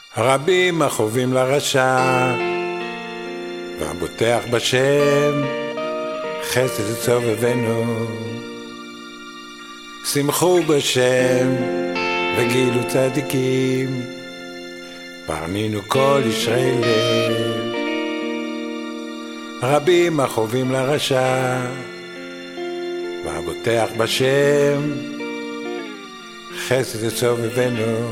רבים החובים לרשע, והבוטח בשם חסד סובבנו. שמחו בשם וגילו צדיקים, פרנינו כל ישרי לב. רבים החובים לרשע, והבוטח בשם חסד סובבנו.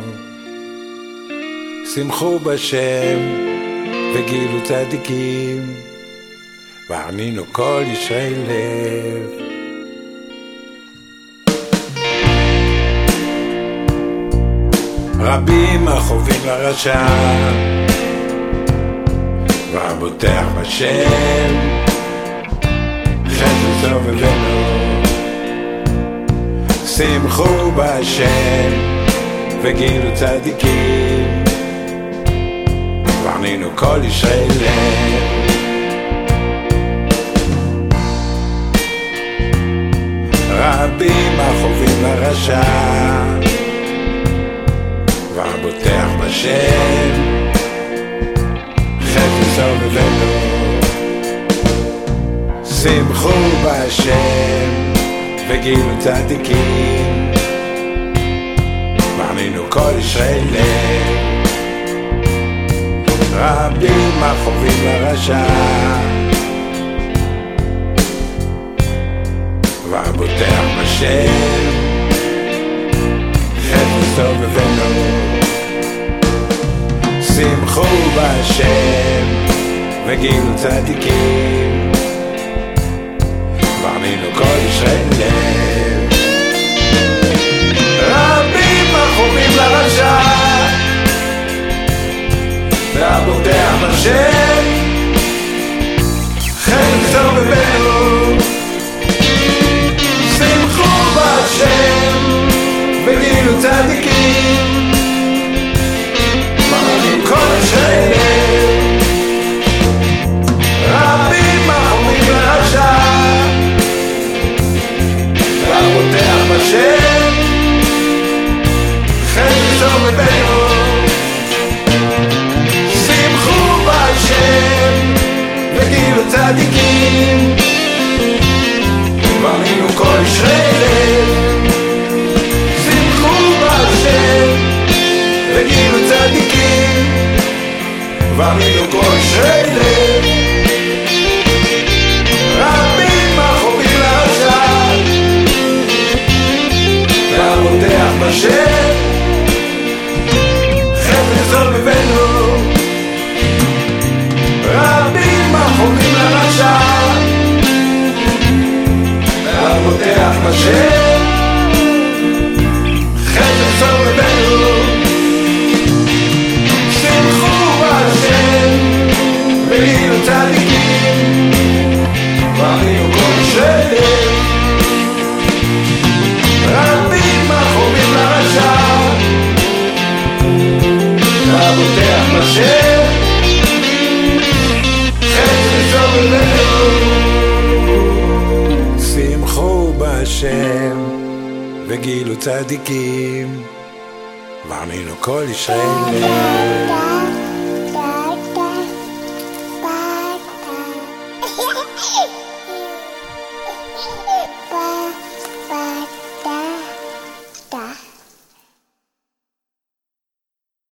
שמחו בשם וגילו צדיקים, והרנינו כל ישרי לב. רבים החובים לרשע, והבוטח בשם חסד סובבנו. שמחו בשם וגילו צדיקים, והרנינו כל ישרי לב. רבים החובים לרשע, והבוטח בשם חסד סובבנו. שמחו בשם וגילו צדיקים, והרנינו כל ישרי לב. רבים החובים לרשע, והבוטח בשם חסד סובבנו. שמחו בשם וגילו צדיקים, והרנינו כל ישרי לב. רבים החובים לרשע, והבוטח בשם חסד סובבנו. שמחו בשם וגילו צדיקים, והרנינו כל ישרי לב. רבים החובים לרשע, והבוטח בשם חסד סובבנו. שמחו בשם וגילו צדיקים, והרנינו כל ישרי לב. שמחו בשם וגילו צדיקים, והרנינו כל ישרי לב. רבים החובים לרשע, והבוטח בשם חסד סובבנו. רבים החובים לרשע, והבוטח בשם חסד סובבנו. שמחו בשם וגילו צדיקים, והרנינו כל ישרי לב. רבים החובים לרשע, והבוטח בשם חסד סובבנו. שמחו בשם וגילו צדיקים, והרנינו כל ישרי לב.